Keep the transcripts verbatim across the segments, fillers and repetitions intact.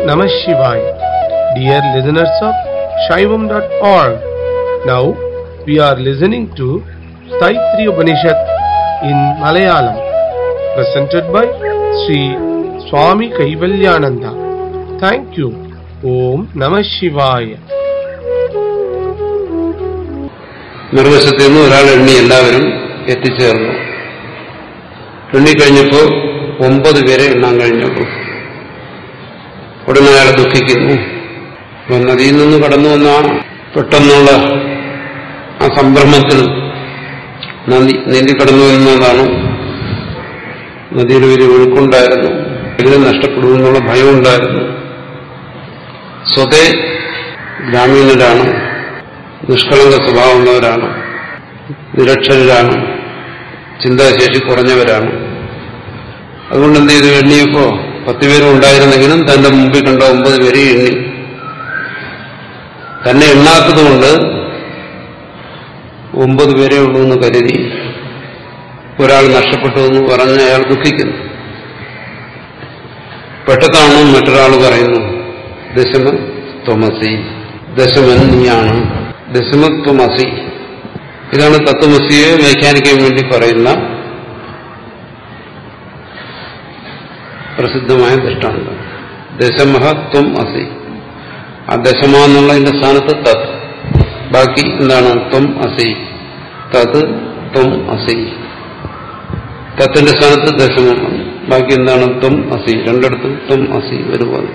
Namah Shivaya. Dear listeners of Shaivam dot org, now we are listening to Taittiriya Upanishad in Malayalam, presented by Sri Swami Kaivalyananda. Thank you. Om Namah Shivaya. നിർവശത്തിൽ നിന്ന് ഒരാൾ എണ്ണി എല്ലാവരും എത്തിച്ചേർന്നു. എണ്ണിക്കഴിഞ്ഞപ്പോൾ ഒമ്പത് പേരെ എണ്ണാൻ കഴിഞ്ഞുള്ളൂ. ഉടനെ അയാൾ ദുഃഖിക്കുന്നു. നദിയിൽ നിന്ന് കടന്നു വന്നാണ് പെട്ടെന്നുള്ള ആ സംഭ്രമത്തിൽ നദി നീന്തി കടന്നു വരുന്നതാണ്. നദിയിൽ ഒരു ഒഴുക്കുണ്ടായിരുന്നു, ഇതിനെ നഷ്ടപ്പെടുമെന്നുള്ള ഭയമുണ്ടായിരുന്നു. സ്വതേ ഗ്രാമീണരാണ്, നിഷ്കളങ്ക സ്വഭാവമുള്ളവരാണ്, നിരക്ഷരരാണ്, ചിന്താശേഷി കുറഞ്ഞവരാണ്. അതുകൊണ്ട് എന്ത് ചെയ്തു? എണ്ണിയപ്പോ പത്തുപേരും ഉണ്ടായിരുന്നെങ്കിലും തന്റെ മുമ്പിൽ കണ്ട ഒമ്പത് പേരെ എണ്ണി. തന്നെ എണ്ണാത്തതുകൊണ്ട് ഒമ്പത് പേരേ ഉള്ളൂ എന്ന് കരുതി ഒരാൾ നഷ്ടപ്പെട്ടു എന്ന് പറഞ്ഞ് അയാൾ ദുഃഖിക്കുന്നു. പെട്ടെന്നാണ് മറ്റൊരാൾ പറയുന്നു, ദശമ ത്വമസി, ദശമൻ നീയാണ്, ദശമത്വമസി. ഇതാണ് തത്വമസിയെ വ്യാഖ്യാനിക്കാൻ വേണ്ടി പറയുന്ന പ്രസിദ്ധമായ ദൃഷ്ടാന്തം. ദശമഹ ത്വം അസി. ആ ദശമ എന്നുള്ളതിന്റെ സ്ഥാനത്ത് തത്, ബാക്കി എന്താണ്? ത്വം അസി, തത് ത്വം അസി. തത്തിന്റെ സ്ഥാനത്ത് ദശമം, ബാക്കി എന്താണ്? ത്വം അസി. രണ്ടിടത്തും ത്വം അസി ഒരുപോലെ.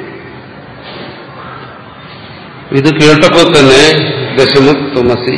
ഇത് കേട്ടപ്പോൾ തന്നെ ദശമത്വമസി.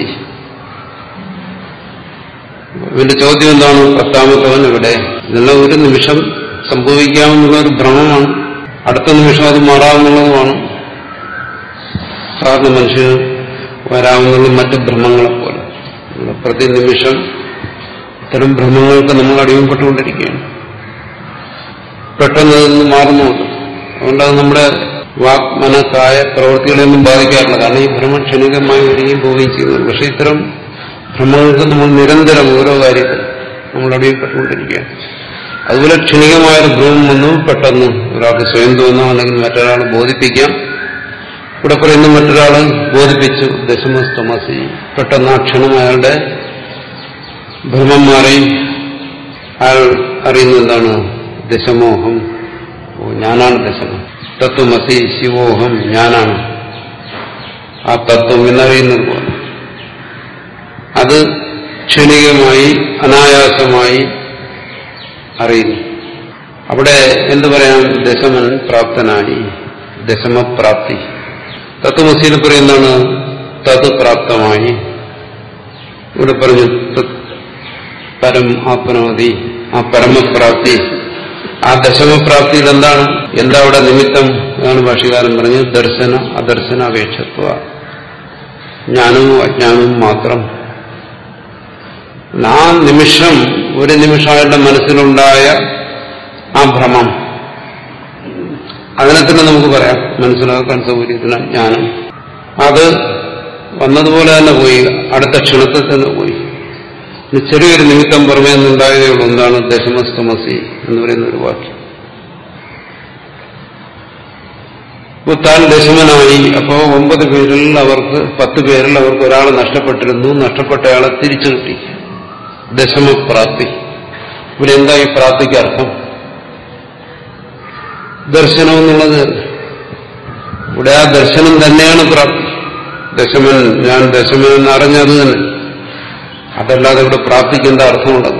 ഇവന്റെ ചോദ്യം എന്താണ്? പത്താമത്തവൻ എവിടെ? ഇതെല്ലാം ഒരു നിമിഷം സംഭവിക്കാമെന്നുള്ള ഒരു ഭ്രമമാണ്, അടുത്ത നിമിഷം അത് മാറാമെന്നുള്ളതുമാണ്. സാധാരണ മനുഷ്യന് വരാവുന്ന മറ്റ് ഭ്രമങ്ങളെ പോലെ പ്രതി നിമിഷം ഇത്തരം ഭ്രമങ്ങൾക്ക് നമ്മൾ അടിമപ്പെട്ടുകൊണ്ടിരിക്കുകയാണ്. പെട്ടെന്ന് അതൊന്നും മാറുന്നുണ്ട്. അതുകൊണ്ടത് നമ്മുടെ വാക് മനക്കായ പ്രവൃത്തികളെയൊന്നും ബാധിക്കാറില്ല. കാരണം ഈ ഭ്രമം ക്ഷണികമായി വരികയും പോവുകയും ചെയ്യുന്നു. പക്ഷെ ഇത്തരം ഭ്രമങ്ങൾക്ക് നമ്മൾ നിരന്തരം ഓരോ കാര്യത്തിൽ നമ്മൾ അടിമപ്പെട്ടുകൊണ്ടിരിക്കുകയാണ്. അതുപോലെ ക്ഷണികമായൊരു ഭ്രമം വന്നു, പെട്ടെന്ന് ഒരാൾക്ക് സ്വയം തോന്നാം, അല്ലെങ്കിൽ മറ്റൊരാൾ ബോധിപ്പിക്കാം. ഇവിടെ പറയുന്ന മറ്റൊരാൾ ബോധിപ്പിച്ചു, ദശമസ്തമസി. പെട്ടെന്ന് ആ ക്ഷണം അയാളുടെ ഭ്രമം മാറി. അയാൾ അറിയുന്നത് എന്താണ്? ദശമോഹം. ഓ, ഞാനാണ് ദശമം. തത്വമസി ശിവോഹം, ഞാനാണ് ആ തത്വം എന്നറിയുന്നത് പോലെ. അത് ക്ഷണികമായി അനായാസമായി അറിയുന്നു. അവിടെ എന്തു പറയാം? ദശമൻ പ്രാപ്തനായി, ദശമപ്രാപ്തി. തത്വമസിയിൽ പറയുന്നതാണ് തത് പ്രാപ്തമായി. ഇവിടെ പറഞ്ഞു പരം ആത്മനോതി, ആ പരമപ്രാപ്തി. ആ ദശമപ്രാപ്തിയിൽ എന്താണ്? എന്താ അവിടെ നിമിത്തം? അതാണ് ഭാഷ്യകാരൻ പറഞ്ഞത്, ദർശന അദർശന അപേക്ഷത്വ. ജ്ഞാനവും അജ്ഞാനവും മാത്രം. ആ നിമിഷം, ഒരു നിമിഷം അയാളുടെ മനസ്സിലുണ്ടായ ആ ഭ്രമം, അതിനെ തന്നെ നമുക്ക് പറയാം മനസ്സിലാക്കാൻ സൗകര്യത്തിന് ജ്ഞാനം. അത് വന്നതുപോലെ തന്നെ പോയി, അടുത്ത ക്ഷണത്തിൽ തന്നെ പോയി. ചെറിയൊരു നിമിത്തം പുറമേ നിന്നുണ്ടായതേ ഉള്ളൂ. എന്താണ്? ദശമസ്തമസി എന്ന് പറയുന്ന ഒരു വാക്യം. അപ്പോൾ താൻ ദശമനായി. അപ്പോ ഒമ്പത് പേരിൽ അവർക്ക്, പത്ത് പേരിൽ അവർക്ക് ഒരാൾ നഷ്ടപ്പെട്ടിരുന്നു. നഷ്ടപ്പെട്ടയാളെ തിരിച്ചു കിട്ടി. ദശമപ്രാപ്തി. ഇവിടെ എന്താ ഈ പ്രാപ്തിക്ക് അർത്ഥം? ദർശനം എന്നുള്ളത്, ഇവിടെ ആ ദർശനം തന്നെയാണ് പ്രാപ്തി. ദശമൻ, ഞാൻ ദശമൻ എന്ന് അറിഞ്ഞത് തന്നെ. അതല്ലാതെ ഇവിടെ പ്രാപ്തിക്ക് എന്താ അർത്ഥമുള്ളത്?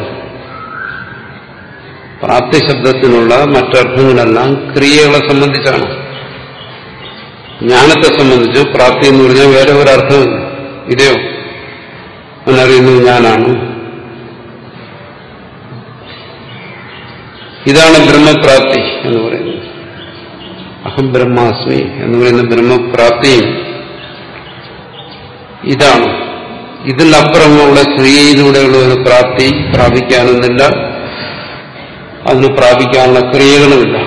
പ്രാപ്തി ശബ്ദത്തിനുള്ള മറ്റർത്ഥങ്ങളെല്ലാം ക്രിയകളെ സംബന്ധിച്ചാണ്. ജ്ഞാനത്തെ സംബന്ധിച്ച് പ്രാപ്തി എന്ന് പറഞ്ഞാൽ വേറെ ഒരർത്ഥമില്ല. ഇതയോ അവനറിയുന്നു ഞാനാണ്. ഇതാണ് ബ്രഹ്മപ്രാപ്തി എന്ന് പറയുന്നത്. അഹം ബ്രഹ്മാസ്മി എന്ന് പറയുന്ന ബ്രഹ്മപ്രാപ്തിയും ഇതാണ്. ഇതിലപ്പുറമുള്ള ക്രിയയിലൂടെയുള്ള ഒരു പ്രാപ്തി പ്രാപിക്കാനൊന്നില്ല, അതിന് പ്രാപിക്കാനുള്ള ക്രിയകളുമില്ല.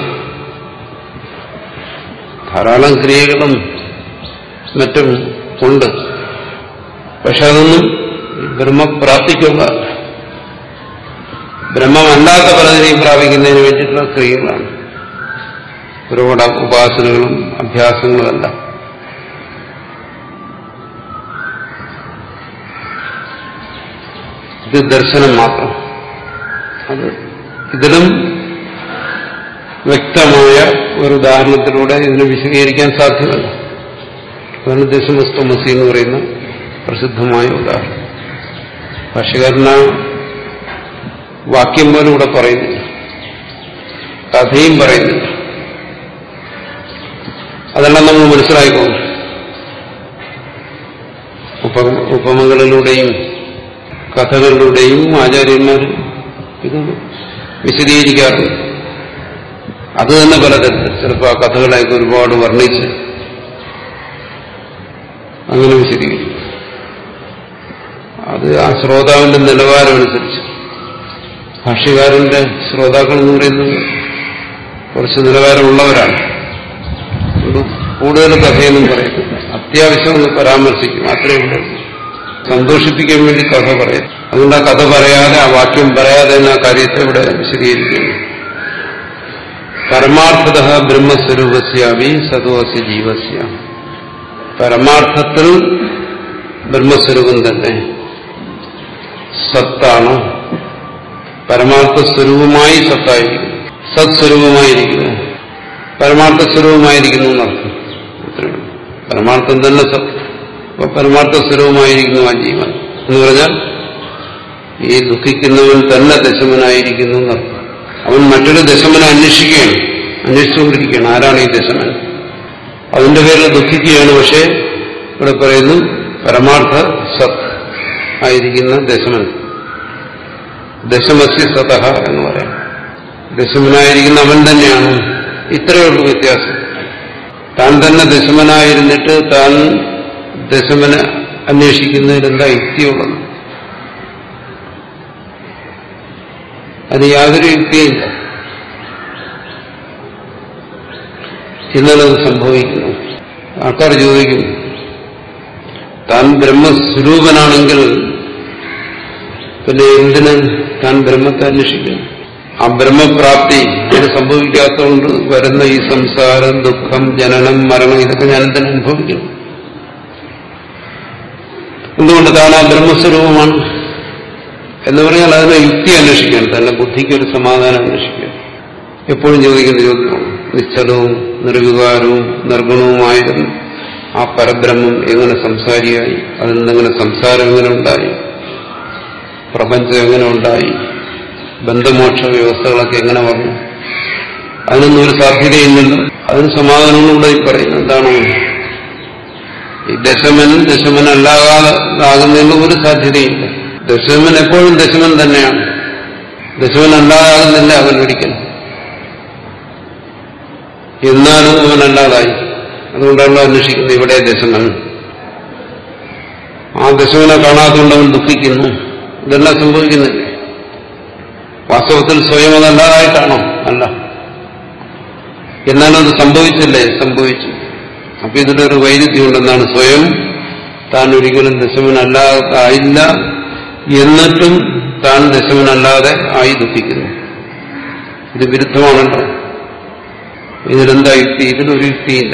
ധാരാളം ക്രിയകളും മറ്റും ഉണ്ട്, പക്ഷെ അതൊന്നും ബ്രഹ്മപ്രാപ്തിക്കുള്ളതല്ല. ബ്രഹ്മമല്ലാത്ത പലതിനെയും പ്രാപിക്കുന്നതിന് വേണ്ടിയിട്ടുള്ള ക്രിയകളാണ്. ഒരുപാട് ഉപാസനകളും അഭ്യാസങ്ങളുമല്ല. ഇത് ദർശനം മാത്രം. അത് ഇതിലും വ്യക്തമായ ഒരു ഉദാഹരണത്തിലൂടെ ഇതിനെ വിശദീകരിക്കാൻ സാധ്യമല്ല. അതാണ് ദശമസ്തമസി എന്ന് പറയുന്ന പ്രസിദ്ധമായ ഉദാഹരണം. ഭാഷ്യകാരൻ വാക്യം പോലും ഇവിടെ പറയുന്നില്ല, കഥയും പറയുന്നില്ല. അതെല്ലാം നമ്മൾ മനസ്സിലായിക്കോളും. ഉപ ഉപമകളിലൂടെയും കഥകളിലൂടെയും ആചാര്യന്മാർ ഇത് വിശദീകരിക്കാറുണ്ട്. അത് തന്നെ പലതരത്തിൽ ചിലപ്പോൾ ആ കഥകളായിട്ട് ഒരുപാട് വർണ്ണിച്ച് അങ്ങനെ വിശദീകരിക്കും. അത് ആ ശ്രോതാവിന്റെ നിലവാരമനുസരിച്ച്. ഭാഷ്യകാരന്റെ ശ്രോതാക്കൾ എന്ന് പറയുന്നത് കുറച്ച് നിലവാരമുള്ളവരാണ്. കൂടുതൽ കഥയൊന്നും പറയുന്നില്ല, അത്യാവശ്യം ഒന്ന് പരാമർശിക്കും, അത്രയും ഉണ്ട്. സന്തോഷിപ്പിക്കാൻ വേണ്ടി കഥ പറയും. അതുകൊണ്ട് ആ കഥ പറയാതെ, ആ വാക്യം പറയാതെ തന്നെ ആ കാര്യത്തെ ഇവിടെ വിശദീകരിക്കുന്നു. പരമാർത്ഥത ബ്രഹ്മസ്വരൂപസ്യാവി സതോസ്യ ജീവസ്യ. പരമാർത്ഥത്തിൽ ബ്രഹ്മസ്വരൂപം തന്നെ സത്താണ്. പരമാർത്ഥ സ്വരൂപമായി സത്തായിരിക്കുന്നു, സത്സ്വരൂപമായിരിക്കുന്നു, പരമാർത്ഥ സ്വരൂപമായിരിക്കുന്നു എന്നർത്ഥം. പരമാർത്ഥം തന്നെ സത്ത്. അപ്പൊ പരമാർത്ഥ സ്വരൂപമായിരിക്കുന്നു ആ ജീവൻ എന്ന് പറഞ്ഞാൽ ഈ ദുഃഖിക്കുന്നവൻ തന്നെ ദശമനായിരിക്കുന്നു എന്നർത്ഥം. അവൻ മറ്റൊരു ദശമനെ അന്വേഷിക്കുകയാണ്, അന്വേഷിച്ചുകൊണ്ടിരിക്കുകയാണ്. ആരാണ് ഈ ദശമൻ? അതിന്റെ പേരിൽ ദുഃഖിക്കുകയാണ്. പക്ഷേ ഇവിടെ പറയുന്നു പരമാർത്ഥ സത് ആയിരിക്കുന്ന ദശമൻ, ദശമസ്യ സതഃ എന്ന് പറയാം. ദശമനായിരിക്കുന്ന അവൻ തന്നെയാണ്. ഇത്രയേ ഉള്ളൂ വ്യത്യാസം. താൻ തന്നെ ദശമനായിരുന്നിട്ട് താൻ ദശമനെ അന്വേഷിക്കുന്നതിലെന്താ യുക്തിയുള്ളത്? അത് യാതൊരു യുക്തിയില്ല. എന്നാലത് സംഭവിക്കുന്നു. ആൾക്കാർ ചോദിക്കും, താൻ ബ്രഹ്മസ്വരൂപനാണെങ്കിൽ പിന്നെ എന്തിന് താൻ ബ്രഹ്മത്തെ അന്വേഷിക്കുന്നു? ആ ബ്രഹ്മപ്രാപ്തി ഇത് സംഭവിക്കാത്തതുകൊണ്ട് വരുന്ന ഈ സംസാരം, ദുഃഖം, ജനനം, മരണം ഇതൊക്കെ ഞാൻ എന്തിനു അനുഭവിക്കുന്നു? എന്തുകൊണ്ട് താൻ ആ ബ്രഹ്മസ്വരൂപമാണ് എന്ന് പറഞ്ഞാൽ അതിനെ യുക്തി അന്വേഷിക്കണം, തന്നെ ബുദ്ധിക്കൊരു സമാധാനം അന്വേഷിക്കണം. എപ്പോഴും ചോദിക്കുന്ന ചോദ്യമാണ്, നിശ്ചലവും നിർവികാരവും നിർഗുണവുമായിരുന്നു ആ പരബ്രഹ്മം എങ്ങനെ സംസാരിയായി? അതിൽ നിന്നെങ്ങനെ സംസാരം എങ്ങനെ ഉണ്ടായി? പ്രപഞ്ചം എങ്ങനെ ഉണ്ടായി? ബന്ധമോക്ഷ വ്യവസ്ഥകളൊക്കെ എങ്ങനെ വന്നു? അതിനൊന്നും ഒരു സാധ്യതയില്ലല്ലോ. അതിന് സമാധാനങ്ങളുടെ ഈ പറയുന്നത് എന്താണ്? ഈ ദശമൻ ദശമനല്ലാതാകുന്നതിന് ഒരു സാധ്യതയില്ല. ദശമൻ എപ്പോഴും ദശമൻ തന്നെയാണ്. ദശമൻ അല്ലാതാകുന്നില്ല അവൻ ഒരിക്കലും. എന്നാലും അവനല്ലാതായി. അതുകൊണ്ടാണല്ലോ അന്വേഷിക്കുന്നത് ഇവിടെ ദശമൻ. ആ ദശമനെ കാണാത്തതുകൊണ്ട് അവൻ ദുഃഖിക്കുന്നു. ഇതെല്ലാം സംഭവിക്കുന്നില്ലേ? വാസ്തവത്തിൽ സ്വയം അതല്ലാതായിട്ടാണോ? അല്ല. എന്നാലും അത് സംഭവിച്ചില്ലേ? സംഭവിച്ചു. അപ്പൊ ഇതിലൊരു വൈരുദ്ധ്യം ഉണ്ടെന്നാണ്. സ്വയം താൻ ഒരിക്കലും ദശമനല്ലാതായില്ല, എന്നിട്ടും താൻ ദശമനല്ലാതെ ആയി ദുഃഖിക്കുന്നു. ഇത് വിരുദ്ധമാണല്ലോ. ഇതിലെന്താ യുക്തി? ഇതിലൊരു യുക്തിയില്ല.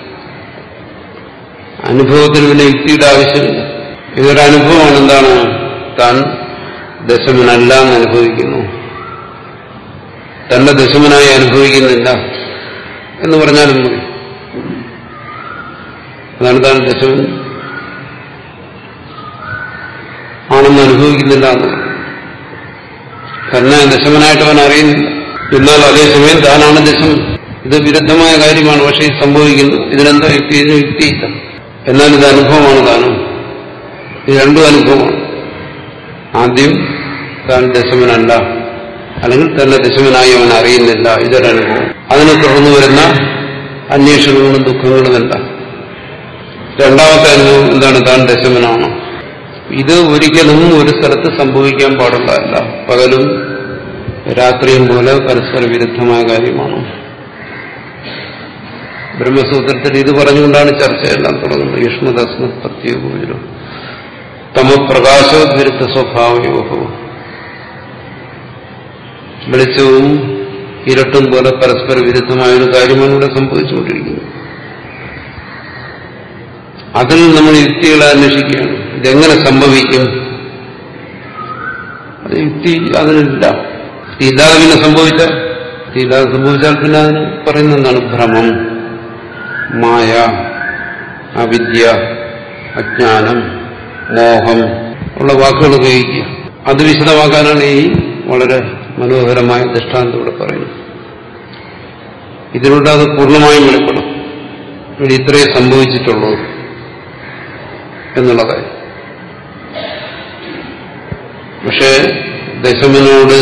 അനുഭവത്തിന് പിന്നെ യുക്തിയുടെ ആവശ്യമില്ല. ഇതൊരു അനുഭവമാണ്. എന്താണ്? താൻ ദശമനല്ല എന്ന് അനുഭവിക്കുന്നു, തന്നെ ദശമനായി അനുഭവിക്കുന്നില്ല എന്ന് പറഞ്ഞാലും മതി. അതാണ് താൻ ദശമൻ ആണെന്ന് അനുഭവിക്കുന്നില്ല എന്ന്. തന്നെ ദശമനായിട്ട് അവൻ അറിയുന്നില്ല. എന്നാൽ അതേസമയം താനാണ് ദശമൻ. ഇത് വിരുദ്ധമായ കാര്യമാണ്. പക്ഷെ ഇത് സംഭവിക്കുന്നു. ഇതിനെന്താ യുക്തി? ഇതിന് യുക്തിയില്ല. എന്നാൽ ഇത് അനുഭവമാണ്. താനും ഇത് രണ്ടും അനുഭവമാണ്. ആദ്യം താൻ ദശമനല്ല, അല്ലെങ്കിൽ തന്നെ ദശമനായി അവൻ അറിയുന്നില്ല. ഇതൊരനുഭവം. അതിനെ തുടർന്ന് വരുന്ന അന്വേഷണങ്ങളും ദുഃഖങ്ങളുമല്ല. രണ്ടാമത്തെ അനുഭവം എന്താണ്? താൻ ദശമനാണ്. ഇത് ഒരിക്കലും ഒരു സ്ഥലത്ത് സംഭവിക്കാൻ പാടുള്ളതല്ല. പകലും രാത്രിയും പോലെ പരസ്പര വിരുദ്ധമായ കാര്യമാണ്. ബ്രഹ്മസൂത്രത്തിൽ ഇത് പറഞ്ഞുകൊണ്ടാണ് ചർച്ചയെല്ലാം തുടങ്ങുന്നത്. യുഷ്മദസ്മത് പ്രത്യേകം തമപ്രകാശോദ്വിരുദ്ധ സ്വഭാവയോഹവും. വെളിച്ചവും ഇരട്ടും പോലെ പരസ്പര വിരുദ്ധമായ ഒരു കാര്യമാണ് ഇവിടെ സംഭവിച്ചുകൊണ്ടിരിക്കുന്നത്. അതിൽ നമ്മൾ യുക്തികളെ അന്വേഷിക്കുകയാണ്. ഇതെങ്ങനെ സംഭവിക്കും? അത് യുക്തി അതിനില്ല. ഇല്ലാതെ പിന്നെ സംഭവിച്ചാൽ ഇല്ലാതെ സംഭവിച്ചാൽ പിന്നെ അതിന് പറയുന്ന എന്താണ്? ഭ്രമം, മായ, അവിദ്യ, അജ്ഞാനം, മോഹം ഉള്ള വാക്കുകൾ ഉപയോഗിക്കുക. അത് വിശദമാക്കാനാണ് ഈ വളരെ മനോഹരമായ ദൃഷ്ടാന്തം ഇവിടെ പറയുന്നത്. ഇതിലൂടെ അത് പൂർണ്ണമായും വെളിപ്പെടും. ഇവിടെ ഇത്രയേ സംഭവിച്ചിട്ടുള്ളൂ എന്നുള്ള കാര്യം. പക്ഷേ ദശമനോട്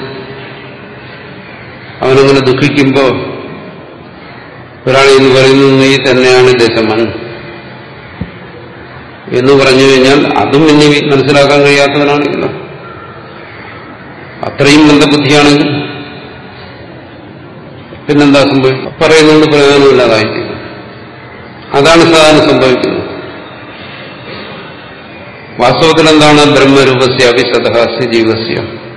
അവനങ്ങനെ ദുഃഖിക്കുമ്പോ ഒരാൾ എന്ന് പറയുന്നു, നീ തന്നെയാണ് ദശമൻ എന്ന് പറഞ്ഞു കഴിഞ്ഞാൽ അതും ഇനി മനസ്സിലാക്കാൻ കഴിയാത്തവനാണെങ്കിലോ, അത്രയും മന്ദബുദ്ധിയാണെങ്കിൽ പിന്നെന്താ സംഭവിക്കും? പറയുന്നുണ്ട് പ്രയോജനമില്ലാതായിരിക്കും. അതാണ് സാധാരണ സംഭവിക്കുന്നത്. വാസ്തവത്തിൽ എന്താണ്? ബ്രഹ്മരൂപസ്യ അവിശതഃ ജീവസ്യ.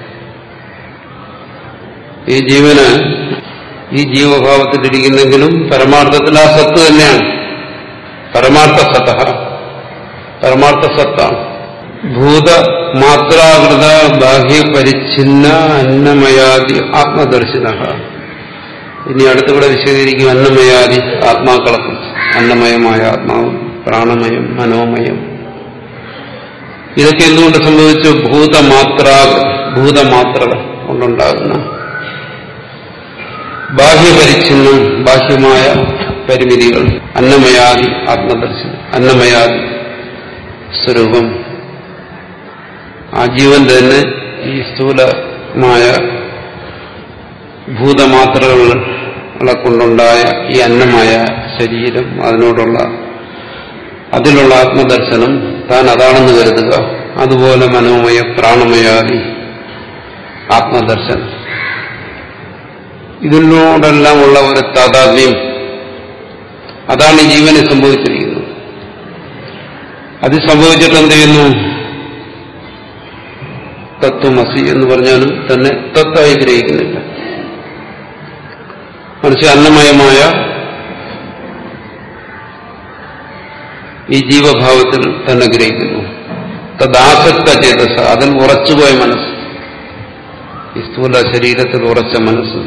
ഈ ജീവന് ഈ ജീവഭാവത്തിലിരിക്കുന്നെങ്കിലും പരമാർത്ഥത്തിൽ ആ സത്ത് തന്നെയാണ്. പരമാർത്ഥ സത്തഃ, പരമാർത്ഥ സത്താണ്. ഭൂതമാത്രാകൃത ബാഹ്യപരിച്ഛിന്ന അന്നമയാദി ആത്മദർശിനഃ. ഇനി അടുത്തിവിടെ വിശദീകരിക്കും അന്നമയാദി ആത്മാക്കളക്കും. അന്നമയമായ ആത്മാവ്, പ്രാണമയം, മനോമയം. ഇതൊക്കെ എന്തുകൊണ്ട് സംഭവിച്ചു? ഭൂതമാത്ര ഭൂതമാത്രകൾ കൊണ്ടുണ്ടാകുന്ന ബാഹ്യപരിച്ഛിന്നം, ബാഹ്യമായ പരിമിതികൾ. അന്നമയാദി ആത്മദർശനം, അന്നമയാദി സ്വരൂപം. ആ ജീവൻ തന്നെ ഈ സ്ഥൂലമായ ഭൂതമാത്രകളെ കൊണ്ടുണ്ടായ ഈ അന്നമായ ശരീരം, അതിനോടുള്ള അതിലുള്ള ആത്മദർശനം, താൻ അതാണെന്ന് കരുതുക. അതുപോലെ മനോമയ, പ്രാണമയാദി ആത്മദർശനം. ഇതിനോടെല്ലാം ഉള്ള ഒരു താതാത്മ്യം, അതാണ് ജീവന് സംഭവിച്ചിരിക്കുന്നത്. അത് സംഭവിച്ചിട്ട് എന്ത് ചെയ്യുന്നു? തത്വമസി എന്ന് പറഞ്ഞാലും തന്നെ തത്വമായി ഗ്രഹിക്കുന്നില്ല. മറിച്ച് അന്നമയമായ ഈ ജീവഭാവത്തിൽ തന്നെ ഗ്രഹിക്കുന്നു. തദാസക്ത ചേതസ, അതിൽ ഉറച്ചുപോയ മനസ്സ്, ഈ സ്ഥൂല ശരീരത്തിൽ ഉറച്ച മനസ്സ്,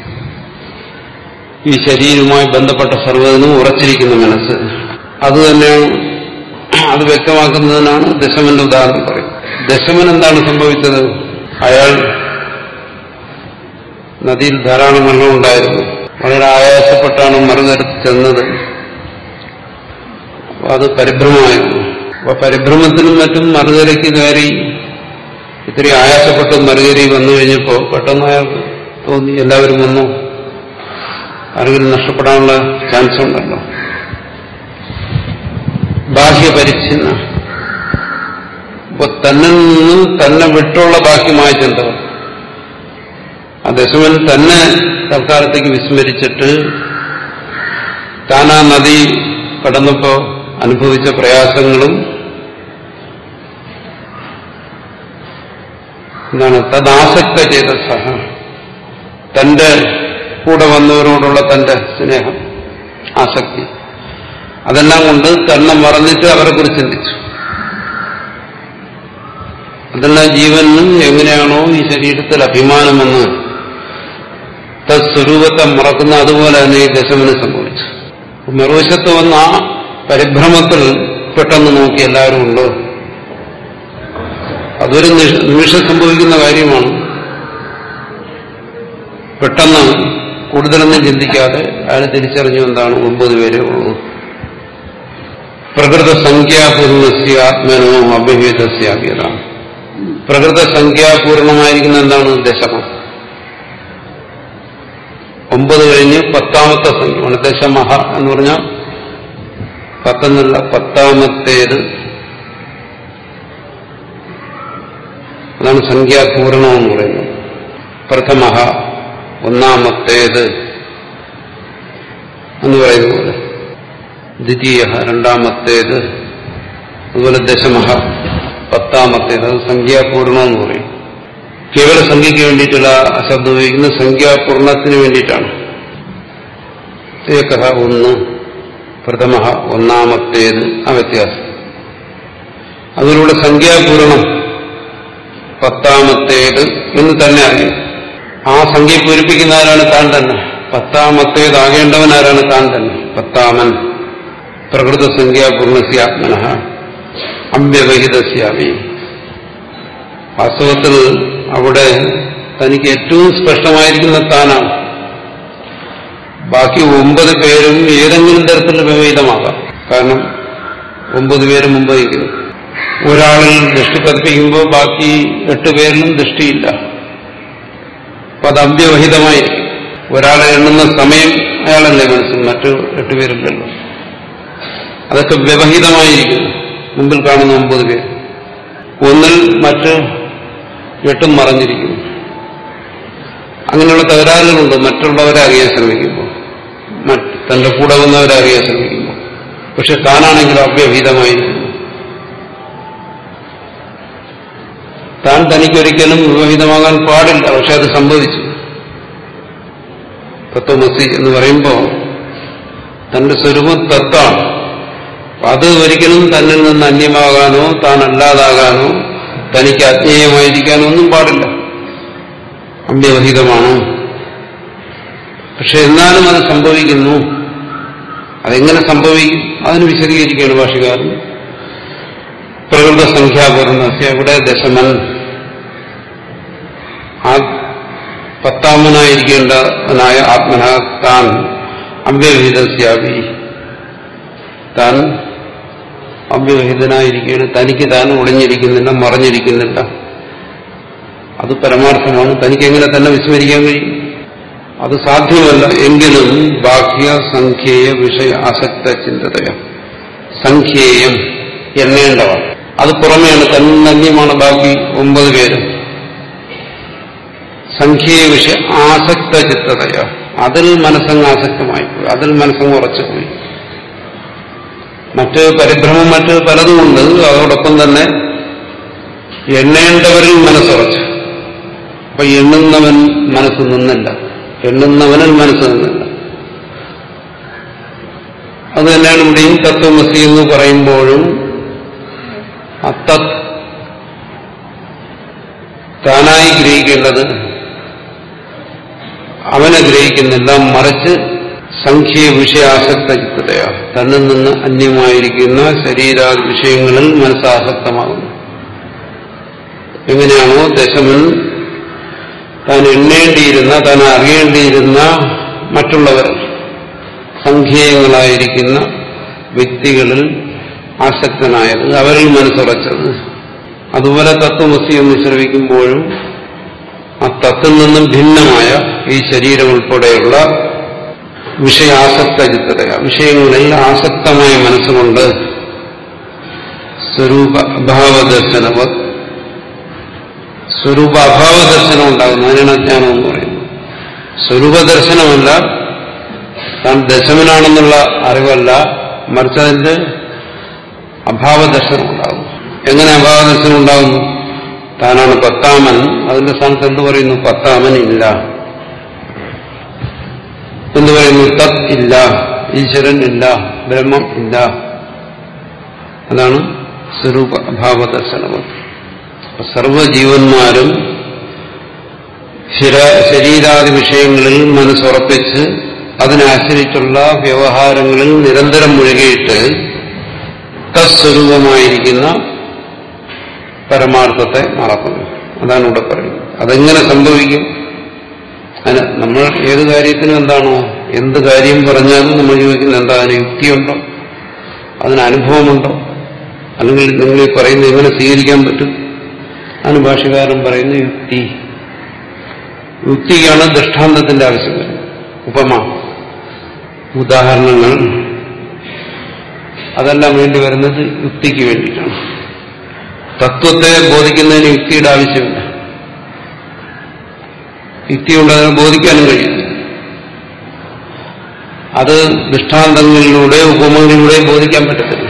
ഈ ശരീരവുമായി ബന്ധപ്പെട്ട സർവ്വതിനും ഉറച്ചിരിക്കുന്ന മനസ്സ്, അത് തന്നെയാണ്. അത് വ്യക്തമാക്കുന്നതിനാണ് ദശമന്റെ ഉദാഹരണം പറയും. ദശമൻ എന്താണ് സംഭവിച്ചത്? അയാൾ നദിയിൽ ധാരാളം വെള്ളം ഉണ്ടായിരുന്നു. വളരെ ആയാസപ്പെട്ടാണ് മറുകരത്ത് ചെന്നത്. അത് പരിഭ്രമമായിരുന്നു. അപ്പൊ പരിഭ്രമത്തിനും മറ്റും മറുകരയ്ക്ക് കയറി ഇത്രയും ആയാസപ്പെട്ട് മറുകരയിൽ വന്നു കഴിഞ്ഞപ്പോ പെട്ടെന്ന് അയാൾക്ക് തോന്നി, എല്ലാവരും വന്നു, ആരെങ്കിലും നഷ്ടപ്പെടാനുള്ള ചാൻസ് ഉണ്ടല്ലോ. ബാഹ്യപരിച്ഛിന്ന, അപ്പൊ തന്നിൽ നിന്നും തന്നെ വിട്ടുള്ള ബാഹ്യമായ ചിന്തകൾ. ആ ദശമൻ തന്നെ തൽക്കാലത്തേക്ക് വിസ്മരിച്ചിട്ട് താൻ ആ നദി കടന്നപ്പോ അനുഭവിച്ച പ്രയാസങ്ങളും എന്താണ്? തദാസക്ത ചേതസഃ, തന്റെ കൂടെ വന്നവരോടുള്ള തന്റെ സ്നേഹം, ആസക്തി, അതെല്ലാം കൊണ്ട് തന്നെ മറന്നിട്ട് അവരെ കുറിച്ച് ചിന്തിച്ചു. അതെല്ലാം ജീവനും എങ്ങനെയാണോ ഈ ശരീരത്തിൽ അഭിമാനമെന്ന് തസ്വരൂപത്തെ മറക്കുന്ന അതുപോലെ തന്നെ ഈ ദശമന് സംഭവിച്ചു. മറുവശത്ത് വന്ന ആ പരിഭ്രമത്തിൽ പെട്ടെന്ന് നോക്കി എല്ലാവരും ഉണ്ടോ. അതൊരു നിമിഷം സംഭവിക്കുന്ന കാര്യമാണ്. പെട്ടെന്ന് കൂടുതലൊന്നും ചിന്തിക്കാതെ അയാൾ തിരിച്ചറിഞ്ഞു എന്താണ് ഒമ്പത് പേരേ ഉള്ളൂ. പ്രകൃത സംഖ്യാപൂർണസ്യ ആത്മനോ അഭ്യഭേദസ്യാഭ്യത. പ്രകൃത സംഖ്യാപൂർണമായിരിക്കുന്ന എന്താണ്? ദശമം. ഒമ്പത് കഴിഞ്ഞ് പത്താമത്തെ സംഖ്യമാണ് ദശമഹ എന്ന് പറഞ്ഞാൽ പത്തെന്നല്ല, പത്താമത്തേത്. അതാണ് സംഖ്യാപൂർണം എന്ന് പറയുന്നത്. പ്രഥമഹ ഒന്നാമത്തേത് എന്ന് പറയുന്ന പോലെ, ദ്വിതീയ രണ്ടാമത്തേത്, അതുപോലെ ദശമഹ പത്താമത്തേത്. അത് സംഖ്യാപൂർണം എന്ന് പറയും. കേവല സംഖ്യയ്ക്ക് വേണ്ടിയിട്ടുള്ള ശബ്ദം ഉപയോഗിക്കുന്നത് സംഖ്യാപൂർണത്തിന് വേണ്ടിയിട്ടാണ്. ഏകഹ ഒന്ന്, പ്രഥമ ഒന്നാമത്തേത്, ആ വ്യത്യാസം. അതിലൂടെ സംഖ്യാപൂരണം പത്താമത്തേത് എന്ന് തന്നെ അറിയും. ആ സംഖ്യ പൂരിപ്പിക്കുന്ന ആരാണ്? താൻ തന്നെ. പത്താമത്തേതാകേണ്ടവൻ ആരാണ്? താൻ തന്നെ. പത്താമൻ പ്രകൃത സംഖ്യാപൂർണസ്യാത്മന അവ്യവഹിതസ്യാമി. വാസ്തവത്തിൽ അവിടെ തനിക്ക് ഏറ്റവും സ്പഷ്ടമായിരിക്കുന്ന താനാണ്. ബാക്കി ഒമ്പത് പേരും ഏതെങ്കിലും തരത്തിൽ വ്യവഹിതമാകാം. കാരണം ഒമ്പത് പേരും മുമ്പ് വഹിക്കുന്നു. ഒരാളിൽ ദൃഷ്ടി പതിപ്പിക്കുമ്പോൾ ബാക്കി എട്ട് പേരിലും ദൃഷ്ടിയില്ല. അപ്പൊ അത് അവ്യവഹിതമായിരിക്കും. ഒരാളെ എണ്ണുന്ന സമയം അയാളല്ലേ മനസ്സിൽ, മറ്റു എട്ടുപേരില്ലല്ലോ. അതൊക്കെ വ്യവഹിതമായിരിക്കുന്നു. മുമ്പിൽ കാണുന്ന ഒമ്പത് പേര് ഒന്നിൽ മറ്റ് എട്ടും മറഞ്ഞിരിക്കുന്നു. അങ്ങനെയുള്ള തകരാറുകളുണ്ട് മറ്റുള്ളവരെ അറിയാൻ ശ്രമിക്കുമ്പോൾ, തന്റെ കൂടെ വന്നവരെ അറിയാൻ ശ്രമിക്കുമ്പോൾ. പക്ഷെ താനാണെങ്കിലും അവ്യവഹിതമായിരിക്കുന്നു. താൻ തനിക്കൊരിക്കലും വിവഹിതമാകാൻ പാടില്ല. പക്ഷെ അത് സംഭവിച്ചു. തത്വമസി എന്ന് പറയുമ്പോൾ തന്റെ സ്വരൂപം തത്വമാണ്. അത് ഒരിക്കലും തന്നിൽ നിന്ന് അന്യമാകാനോ താൻ അല്ലാതാകാനോ തനിക്ക് അജ്ഞേയമായിരിക്കാനോ ഒന്നും പാടില്ല. അവ്യവഹിതമാണ്. പക്ഷെ എന്നാലും അത് സംഭവിക്കുന്നു. അതെങ്ങനെ സംഭവിക്കും? അതിന് വിശദീകരിക്കുകയാണ് ഭാഷകാരൻ. പ്രകൃത സംഖ്യാപൂർണസ്യ, ഇവിടെ ദശമൻ, ആ പത്താമനായിരിക്കേണ്ടവനായ ആത്മന താൻ അവ്യവഹിതസ്യാവി, താൻ അവ്യവഹിതനായിരിക്കുകയാണ്. തനിക്ക് താൻ ഒളിഞ്ഞിരിക്കുന്നില്ല, മറഞ്ഞിരിക്കുന്നില്ല. അത് പരമാർത്ഥമാണ്. തനിക്കെങ്ങനെ തന്നെ വിസ്മരിക്കാൻ കഴിയും? അത് സാധ്യമല്ല. എങ്കിലും ബാഹ്യ സംഖ്യേയ വിഷയ ആസക്ത ചിന്തതയ, സംഖ്യേയം എണ്ണേണ്ടതാണ്. അത് പുറമെയാണ്, തന്നന്യമാണ് ബാക്കി ഒമ്പത് പേര്. സംഖ്യേയ വിഷയ ആസക്ത ചിത്തതയ, അതിൽ മനസ്സങ്ങ് ആസക്തമായിപ്പോയി, അതിൽ മനസ്സങ്ങ് ഉറച്ചുപോയി. മറ്റ് പരിഭ്രമം മറ്റ് പലതുമുണ്ട്. അതോടൊപ്പം തന്നെ എണ്ണേണ്ടവരിൽ മനസ്സുറച്ചു. അപ്പൊ എണ്ണുന്നവൻ മനസ്സ് നിന്നില്ല, എണ്ണുന്നവനിൽ മനസ്സ് നിന്നില്ല. അത് തന്നെയാണ് ഇവിടെയും തത്വമസി എന്ന് പറയുമ്പോഴും അത്തത് താനായി ഗ്രഹിക്കേണ്ടത് അവനെ ഗ്രഹിക്കുന്നില്ല, മറിച്ച് സംഖ്യ വിഷയാസക്ത ചിത്തതയാ, തന്നിൽ നിന്ന് അന്യമായിരിക്കുന്ന ശരീരാദി വിഷയങ്ങളിൽ മനസ്സാസക്തമാകുന്നു. എങ്ങനെയാണോ ദശമൻ താൻ എണ്ണേണ്ടിയിരുന്ന, താൻ അറിയേണ്ടിയിരുന്ന മറ്റുള്ളവർ സംഖ്യേയങ്ങളായിരിക്കുന്ന വ്യക്തികളിൽ ആസക്തനായത്, അവരിൽ മനസ്സുറച്ചത്. അതുപോലെ തത്വമസി എന്ന് ശ്രവിക്കുമ്പോഴും ആ തത്തിൽ നിന്നും ഭിന്നമായ ഈ ശരീരം ഉൾപ്പെടെയുള്ള വിഷയാസക്ത ചിത്തതയ, വിഷയങ്ങളിൽ ആസക്തമായ മനസ്സുകൊണ്ട് സ്വരൂപ അഭാവദർശനവ, സ്വരൂപ അഭാവദർശനം ഉണ്ടാകുന്നു. അതിനാണ് അജ്ഞാനം എന്ന് പറയുന്നത്. സ്വരൂപദർശനമല്ല, താൻ ദശമനാണെന്നുള്ള അറിവല്ല, മറിച്ച് അതിന്റെ അഭാവദർശനം ഉണ്ടാകുന്നു. എങ്ങനെ അഭാവദർശനം ഉണ്ടാകുന്നു? താനാണ് പത്താമൻ, അതിന്റെ സ്ഥാനത്ത് എന്ത് പറയുന്നു? പത്താമൻ ഇല്ല എന്ന് പറയുന്നു. തത് ഇല്ല, ഈശ്വരൻ ഇല്ല, ബ്രഹ്മം ഇല്ല. അതാണ് സ്വരൂപ അഭാവദർശനം. സർവജീവന്മാരും ശരീരാദി വിഷയങ്ങളിൽ മനസ്സുറപ്പിച്ച് അതിനെ ആശ്രയിച്ചുള്ള വ്യവഹാരങ്ങളിൽ നിരന്തരം മുഴുകിയിട്ട് തസ്വരൂപമായിരിക്കുന്ന പരമാർത്ഥത്തെ മറക്കുന്നു. അതാണ് ഇവിടെ പറയുന്നത്. അതെങ്ങനെ സംഭവിക്കും? അതിന് നമ്മൾ ഏത് കാര്യത്തിനും എന്താണോ, എന്ത് കാര്യം പറഞ്ഞാലും നമ്മൾ ചോദിക്കുന്നത് എന്താ, അതിന് യുക്തിയുണ്ടോ, അതിന് അനുഭവമുണ്ടോ, അല്ലെങ്കിൽ നിങ്ങൾ ഈ പറയുന്നത് എങ്ങനെ സ്വീകരിക്കാൻ പറ്റും? അതിന് ഭാഷകാരൻ പറയുന്ന യുക്തി. യുക്തിക്കാണ് ദൃഷ്ടാന്തത്തിന്റെ ആവശ്യം വരുന്നത്. ഉപമ, ഉദാഹരണങ്ങൾ, അതെല്ലാം വേണ്ടി വരുന്നത് യുക്തിക്ക് വേണ്ടിയിട്ടാണ്. തത്വത്തെ ബോധിക്കുന്നതിന് യുക്തിയുടെ ആവശ്യമില്ല. യുക്തി കൊണ്ട് അതിനെ ബോധിക്കാനും കഴിയും. അത് ദൃഷ്ടാന്തങ്ങളിലൂടെ ഉപമകളിലൂടെ ബോധിക്കാൻ പറ്റത്തില്ല.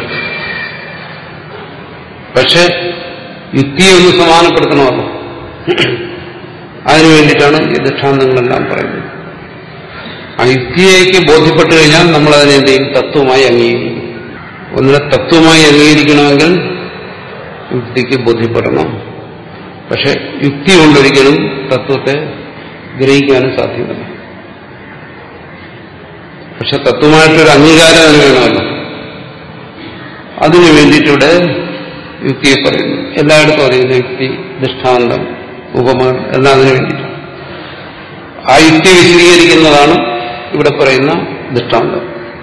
പക്ഷെ യുക്തിയെ ഒന്ന് സമാനപ്പെടുത്തണമല്ലോ. അതിനു വേണ്ടിയിട്ടാണ് ഈ ദൃഷ്ടാന്തങ്ങളെല്ലാം പറയുന്നത്. ആ യുക്തിയേക്ക് ബോധ്യപ്പെട്ടു കഴിഞ്ഞാൽ നമ്മൾ അതിനെ എന്ത് ചെയ്യും? തത്വമായി അംഗീകരിക്കും. ഒന്നിനെ തത്വമായി അംഗീകരിക്കണമെങ്കിൽ യുക്തിക്ക് ബോധ്യപ്പെടണം. പക്ഷെ യുക്തി കൊണ്ടൊരിക്കലും തത്വത്തെ ഗ്രഹിക്കാനും സാധ്യമല്ല. പക്ഷെ തത്വമായിട്ടൊരു അംഗീകാരം അതിന് വേണമല്ലോ. അതിനു വേണ്ടിയിട്ടിവിടെ യുക്തിയെ പറയുന്നു. എല്ലായിടത്തും അറിയുന്ന യുക്തി, ദൃഷ്ടാന്തം, ഉപമകൾ എല്ലാം അതിനു വേണ്ടിയിട്ടാണ്. ആ യുക്തി വിശദീകരിക്കുന്നതാണ് ഇവിടെ പറയുന്ന ദൃഷ്ടാന്തം.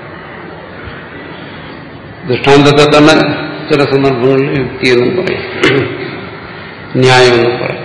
ദൃഷ്ടാന്തത്തെ തന്നെ ചില സന്ദർഭങ്ങളിൽ യുക്തിയെന്നും പറയും, ന്യായമെന്നും പറയും.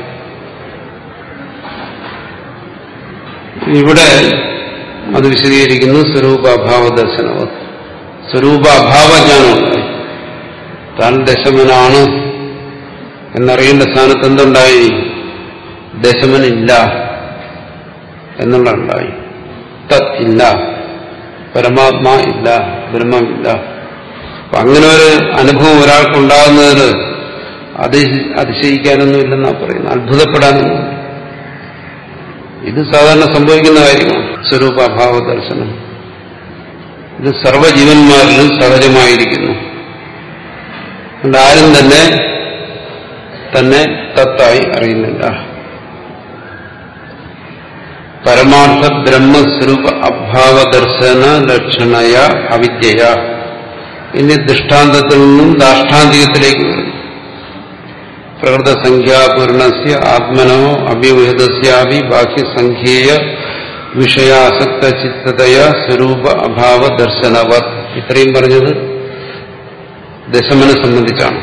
ഇവിടെ അത് വിശദീകരിക്കുന്നു സ്വരൂപാഭാവ ദർശനവത്. സ്വരൂപാഭാവജ്ഞാനമുണ്ടായി. താൻ ദശമനാണ് എന്നറിയേണ്ട സ്ഥാനത്ത് എന്തുണ്ടായി? ദശമനില്ല എന്നുള്ളതുണ്ടായി. തത് ഇല്ല, പരമാത്മാ ഇല്ല, ബ്രഹ്മമില്ല. അപ്പൊ അങ്ങനെ ഒരു അനുഭവം ഒരാൾക്കുണ്ടാകുന്നതിന് അത് അതിശയിക്കാനൊന്നുമില്ലെന്നാ പറയുന്നത്, അത്ഭുതപ്പെടാനൊന്നും. ഇത് സാധാരണ സംഭവിക്കുന്ന കാര്യമാണ് സ്വരൂപാഭാവ ദർശനം. ഇത് സർവ്വജീവന്മാരിലും സഹജമായിരിക്കുന്നു. അതുകൊണ്ട് ആരും തന്നെ തന്നെ തത്തായി അറിയുന്നില്ല. പരമാർത്ഥ ബ്രഹ്മസ്വരൂപ അഭാവ ദർശന ലക്ഷണയ അവിദ്യയ. ഇനി ദൃഷ്ടാന്തത്തിൽ നിന്നും ദാഷ്ടാന്തികത്തിലേക്ക് വരുന്നു. പ്രകൃതസംഖ്യാപൂർണസ്യ ആത്മനോ അഭിവേദസ്യാപി ബാഹ്യസംഖ്യേയ വിഷയാസക്ത ചിത്തതയ സ്വരൂപ അഭാവ ദർശനവത്. ഇത്രയും പറഞ്ഞത് ദശമനെ സംബന്ധിച്ചാണ്.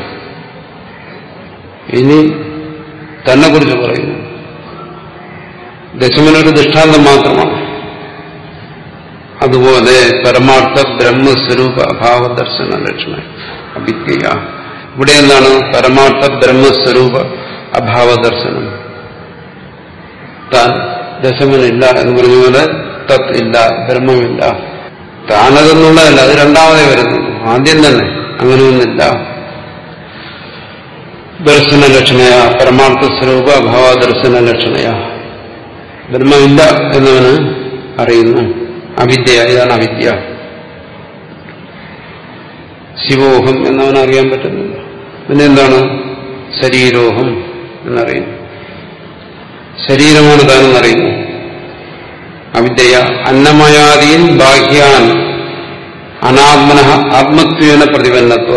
ഇനി തന്നെ കുറിച്ച് പറയുന്നു. ദശമനൊരു ദൃഷ്ടാന്തം മാത്രമാണ്. അതുപോലെ പരമാർത്ഥ ബ്രഹ്മസ്വരൂപ അഭാവ ദർശന ലക്ഷണ അവിദ്യ. ഇവിടെ എന്താണ് പരമാർത്ഥ ബ്രഹ്മസ്വരൂപ അഭാവ ദർശനം? താൻ ദശമനില്ല എന്ന് പറഞ്ഞ പോലെ തത് ഇല്ല, ബ്രഹ്മമില്ല. താനതെന്നുള്ളതല്ല, അത് രണ്ടാമതേ വരുന്നുള്ളൂ. ആദ്യം തന്നെ അങ്ങനെയൊന്നില്ല. ദർശന ലക്ഷണയ പരമാർത്ഥ സ്വരൂപ അഭാവ ദർശന ലക്ഷണയ. ബ്രഹ്മമില്ല എന്നവന് അറിയുന്നു. അവിദ്യ, ഇതാണ് അവിദ്യ. ശിവോഹം എന്നവന് അറിയാൻ പറ്റുന്നില്ല. പിന്നെ എന്താണ്? ശരീരോഹം എന്നറിയുന്നു. ശരീരമാണ് താനെന്നറിയുന്നു. അവിദ്യ. അന്നമയാദീൻ ബാഹ്യാൻ അനാത്മന ആത്മത്വേന പ്രതിപന്നത്വ.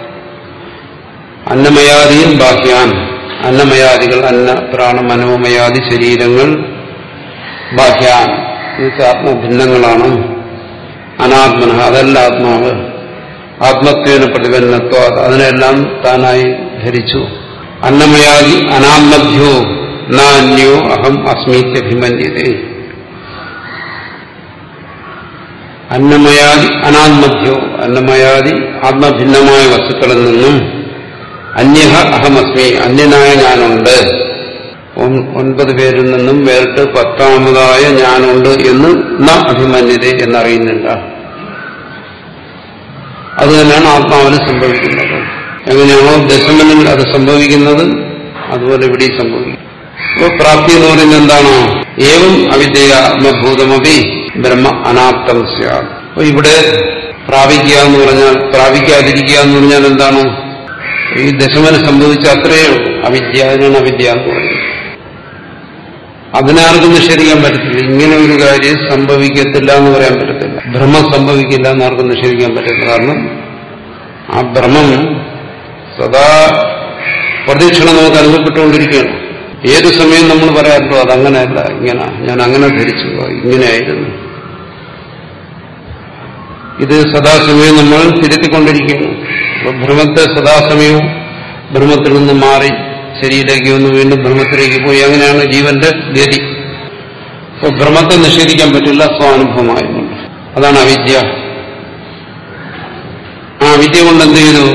അന്നമയാദീൻ ബാഹ്യാൻ, അന്നമയാദികൾ, അന്ന പ്രാണ മനോമയാദി ശരീരങ്ങൾ, ബാഹ്യാൻ എന്നുവെച്ചാൽ ആത്മഭിന്നങ്ങളാണ്. അനാത്മന, അതല്ല ആത്മാവ്. ആത്മത്വേന പ്രതിപന്നത്വ, അതിനെല്ലാം താനായി ധരിച്ചു. അന്നമയാദി അനാത്മഭ്യോ നാന്യോ അഹം അസ്മീത്യഭിമന്യതേ. അന്നമയാദി അനാത്മഭ്യോ, അന്നമയാദി ആത്മഭിന്നമായ വസ്തുക്കളിൽ നിന്നും അന്യഹ അഹമസ്മി, അന്യനായ ഞാനുണ്ട്. ഒൻപത് പേരിൽ നിന്നും വേറിട്ട് പത്താമതായ ഞാനുണ്ട് എന്ന് ന അഭിമന്യത എന്നറിയുന്നില്ല. അത് തന്നെയാണ് ആത്മാവിന് സംഭവിക്കുന്നത്. എങ്ങനെയാണോ ദശമനിൽ അത് സംഭവിക്കുന്നത് അതുപോലെ ഇവിടെ സംഭവിക്കും. അപ്പോൾ പ്രാപ്തി എന്ന് പറയുന്നത് എന്താണോ? ഏവം അവിദ്യ ആത്മഭൂതമപി ബ്രഹ്മ അനാപ്തം സ്യാത്. അപ്പൊ ഇവിടെ പ്രാപിക്കുക എന്ന് പറഞ്ഞാൽ, പ്രാപിക്കാതിരിക്കുക എന്ന് പറഞ്ഞാൽ എന്താണ്? ഈ ദശമന് സംഭവിച്ച അത്രയേ ഉള്ളൂ. അവിദ്യ, അതിനാണ് അവിദ്യ എന്ന് പറയുന്നത്. അതിനാർക്കും നിഷേധിക്കാൻ പറ്റത്തില്ല. ഇങ്ങനെ ഒരു കാര്യം സംഭവിക്കത്തില്ല എന്ന് പറയാൻ പറ്റത്തില്ല. ഭ്രമം സംഭവിക്കില്ല എന്നാർക്കും നിഷേധിക്കാൻ പറ്റില്ല. കാരണം ആ ഭ്രമം സദാ പ്രതീക്ഷണം നമുക്ക് അനുഭവപ്പെട്ടുകൊണ്ടിരിക്കുകയാണ്. ഏതു സമയം നമ്മൾ പറയാറുണ്ടോ അതങ്ങനെയല്ല, ഇങ്ങനെ, ഞാൻ അങ്ങനെ ധരിച്ചു, ഇങ്ങനെയായിരുന്നു. ഇത് സദാസമയം നമ്മൾ തിരുത്തിക്കൊണ്ടിരിക്കുന്നു. അപ്പൊ ഭ്രമത്തെ സദാസമയവും ഭ്രമത്തിൽ നിന്ന് മാറി ശരിയിലേക്ക് വന്ന് വീണ്ടും ഭ്രമത്തിലേക്ക് പോയി. അങ്ങനെയാണ് ജീവന്റെ ഗതി. അപ്പൊ ഭ്രമത്തെ നിഷേധിക്കാൻ പറ്റില്ല സ്വാനുഭവമായതുകൊണ്ട്. അതാണ് അവിദ്യ. ആ അവിദ്യ കൊണ്ട് എന്ത് ചെയ്തു?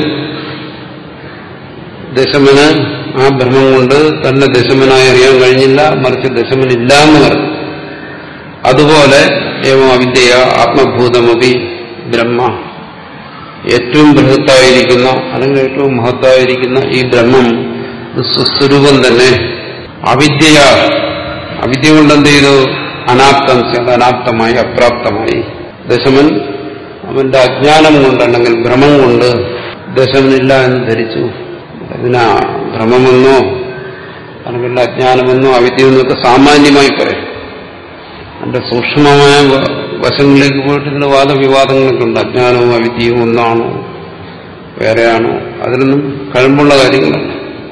ദശമന് ആ ഭ്രമം കൊണ്ട് തന്നെ ദശമനായി അറിയാൻ കഴിഞ്ഞില്ല, മറിച്ച് ദശമനില്ല എന്ന് പറഞ്ഞു. അതുപോലെ ഏവം അവിദ്യ ആത്മഭൂതമപി ബ്രഹ്മ, ഏറ്റവും ബൃഹത്തായിരിക്കുന്ന അല്ലെങ്കിൽ ഏറ്റവും മഹത്തായിരിക്കുന്ന ഈ ബ്രഹ്മം സ്വസ്വരൂപം തന്നെ അവിദ്യ അവിദ്യ കൊണ്ട് എന്ത് ചെയ്തു? അനാപ്തം അത് അനാപ്തമായി, അപ്രാപ്തമായി. ദശമൻ അവന്റെ അജ്ഞാനം കൊണ്ട് അല്ലെങ്കിൽ ഭ്രമം കൊണ്ട് ദശമനില്ല എന്ന് ധരിച്ചു. ഇതിനാ ഭ്രമമെന്നോ അല്ലെങ്കിൽ അജ്ഞാനമെന്നോ അവിദ്യയെന്നൊക്കെ സാമാന്യമായി പറയും. അതിന്റെ സൂക്ഷ്മമായ വശങ്ങളിലേക്ക് പോയിട്ട് ഇതിന് വാദവിവാദങ്ങളൊക്കെ ഉണ്ട്. അജ്ഞാനവും അവിദ്യയും ഒന്നാണോ വേറെയാണോ? അതിലൊന്നും കഴമ്പുള്ള കാര്യങ്ങളല്ല.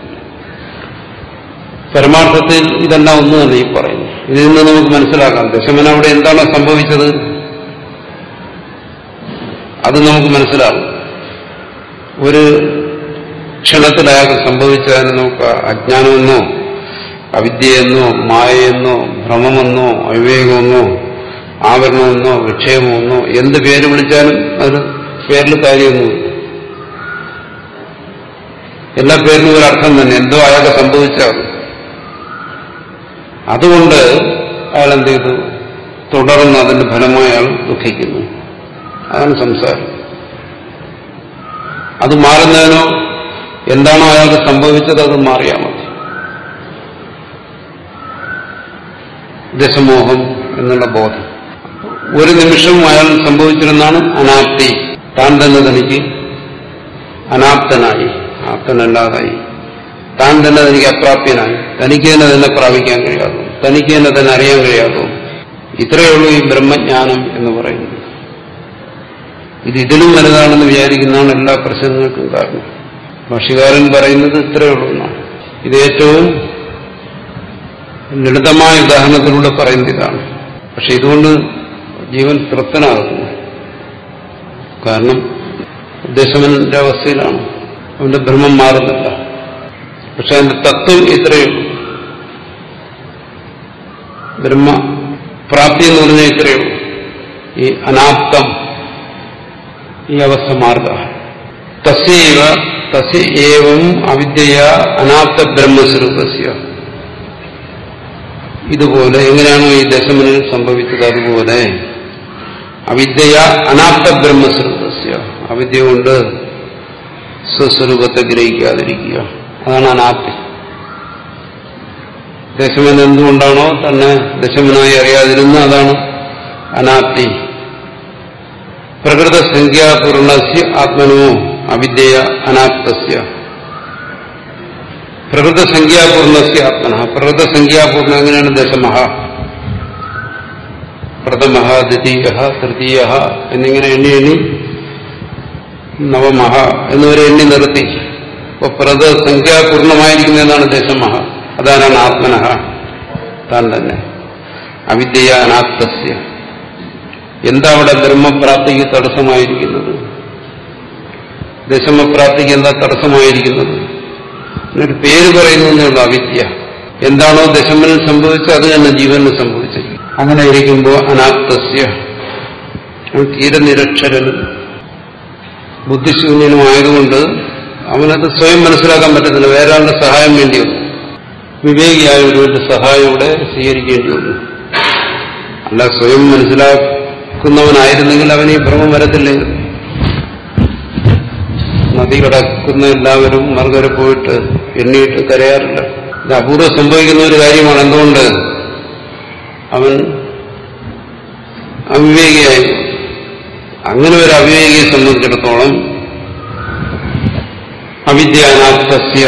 പരമാർത്ഥത്തിൽ ഇതെല്ലാം ഒന്ന് തന്നെ ഈ പറയുന്നു. ഇതിൽ നിന്ന് നമുക്ക് മനസ്സിലാക്കാം ദശമൻ അവിടെ എന്താണോ സംഭവിച്ചത് അത് നമുക്ക് മനസ്സിലാകും. ഒരു ക്ഷണത്തിലയാൾക്ക് സംഭവിച്ചതിന് നമുക്ക് അജ്ഞാനമെന്നോ അവിദ്യയെന്നോ മായയെന്നോ ഭ്രമമെന്നോ അവിവേകമെന്നോ ആവരണമെന്നോ വിക്ഷേപമെന്നോ എന്ത് പേര് വിളിച്ചാലും അതിന് പേരിൽ കാര്യമൊന്നുമില്ല. എല്ലാ പേരിലും ഒരർത്ഥം തന്നെ, എന്തോ അയാൾക്ക് സംഭവിച്ചാൽ അതുകൊണ്ട് അയാൾ എന്ത് ചെയ്തു? തുടർന്ന് അതിന്റെ ഫലമായി അയാൾ ദുഃഖിക്കുന്നു. അതാണ് സംസാരം. അത് മാറുന്നതിനോ എന്താണോ അയാൾക്ക് സംഭവിച്ചത് അത് മാറിയാൽ മതി. ദശമോഹം എന്നുള്ള ബോധം ഒരു നിമിഷം അയാൾ സംഭവിച്ചിരുന്നാണ് അനാപ്തി. താൻ തന്നെ തനിക്ക് അനാപ്തനായി, ആപ്തനല്ലാതായി. താൻ തന്നെ തനിക്ക് അപ്രാപ്യനായി, തനിക്ക് തന്നെ തന്നെ പ്രാപിക്കാൻ കഴിയാതും, തനിക്ക് തന്നെ തന്നെ അറിയാൻ കഴിയാതും. ഇത്രയേ ഉള്ളൂ ഈ ബ്രഹ്മജ്ഞാനം എന്ന് പറയുന്നത്. ഇത് ഇതിലും വലുതാണെന്ന് വിചാരിക്കുന്നതാണ് എല്ലാ പ്രശ്നങ്ങൾക്കും കാരണം. ഭാഷ്യകാരൻ പറയുന്നത് ഇത്രയേ ഉള്ളൂ എന്നാണ്. ഇത് ഏറ്റവും ലളിതമായ ഉദാഹരണത്തിലൂടെ പറയുന്നത് ഇതാണ്. പക്ഷെ ഇതുകൊണ്ട് ജീവൻ തൃപ്തനാകുന്നു. കാരണം ദശമന്റെ അവസ്ഥയിലാണ്, അവന്റെ ഭ്രമം മാറുന്നില്ല. പക്ഷെ അതിന്റെ തത്വം ഇത്രയേ ഉള്ളൂ. ബ്രഹ്മപ്രാപ്തി എന്ന് പറഞ്ഞാൽ ഇത്രയേ ഉള്ളൂ. ഈ അനാപ്തം ഈ അവസ്ഥ മാർഗ തസ്യൈവ തസ്യ ഏവം അവിദ്യ അനാപ്ത ബ്രഹ്മസ്വരൂപസ്യ. ഇതുപോലെ എങ്ങനെയാണോ ഈ ദശമനിൽ സംഭവിച്ചത് അതുപോലെ അവിദ്യ അനാപ്ത ബ്രഹ്മസ്വരൂപസ്യ, അവിദ്യ കൊണ്ട് സ്വസ്വരൂപത്തെ ഗ്രഹിക്കാതിരിക്കുക, അതാണ് അനാപ്തി. ദശമൻ എന്തുകൊണ്ടാണോ തന്നെ ദശമനായി അറിയാതിരുന്ന അതാണ് അനാപ്തി. പ്രകൃതസംഖ്യാപൂർണസ്യ ആത്മനോ അവിദ്യ അനാപ്തസ്യ. പ്രകൃതസംഖ്യാപൂർണസ്യ ആത്മന, പ്രകൃതസംഖ്യാപൂർണ്ണ എങ്ങനെയാണ്? ദശമഃ, പ്രഥമഃ, ദ്വിതീയഃ, തൃതീയഃ എന്നിങ്ങനെ എണ്ണി എണ്ണി നവമഃ എന്നിവരെ എണ്ണി നിർത്തി. അപ്പോൾ പ്രകൃതസംഖ്യാപൂർണമായിരിക്കുന്നതാണ് ദശമഃ. അതാണ് ആത്മനഃ, താൻ തന്നെ. അവിദ്യ അനാപ്തസ്യ. എന്താ അവിടെ ബ്രഹ്മപ്രാപ്തിക്ക് തടസ്സമായിരിക്കുന്നത്? ദശമപ്രാപ്തിക്ക് എന്താ തടസ്സമായിരിക്കുന്നത്? എന്നൊരു പേര് പറയുന്നതിനുള്ള അവിദ്യ. എന്താണോ ദശമനിൽ സംഭവിച്ചത് അത് തന്നെ ജീവനിൽ സംഭവിച്ചിരിക്കും. അങ്ങനെ ഇരിക്കുമ്പോൾ അനാപ്തസ്യ, തീരെ നിരക്ഷരനും ബുദ്ധിശൂന്യനുമായതുകൊണ്ട് അവനത് സ്വയം മനസ്സിലാക്കാൻ പറ്റത്തില്ല. വേറെ ആളുടെ സഹായം വേണ്ടി വന്നു. വിവേകിയായ ഒരുവന്റെ സഹായം ഇവിടെ സ്വീകരിക്കേണ്ടി വന്നു. അല്ല, സ്വയം മനസ്സിലാക്കുന്നവനായിരുന്നെങ്കിൽ അവന് ഈ ഭ്രമം വരത്തില്ലായിരുന്നു. നദി കടക്കുന്ന എല്ലാവരും മറുകര പോയിട്ട് എണ്ണിയിട്ട് കരയാറില്ല. ഇത് അപൂർവം സംഭവിക്കുന്ന ഒരു കാര്യമാണ്. എന്തുകൊണ്ട്? അവൻ അവിവേകിയായി. അങ്ങനെ ഒരു അവിവേകിയെ സംബന്ധിച്ചിടത്തോളം അവിദ്യ അനാപ്തസ്യ,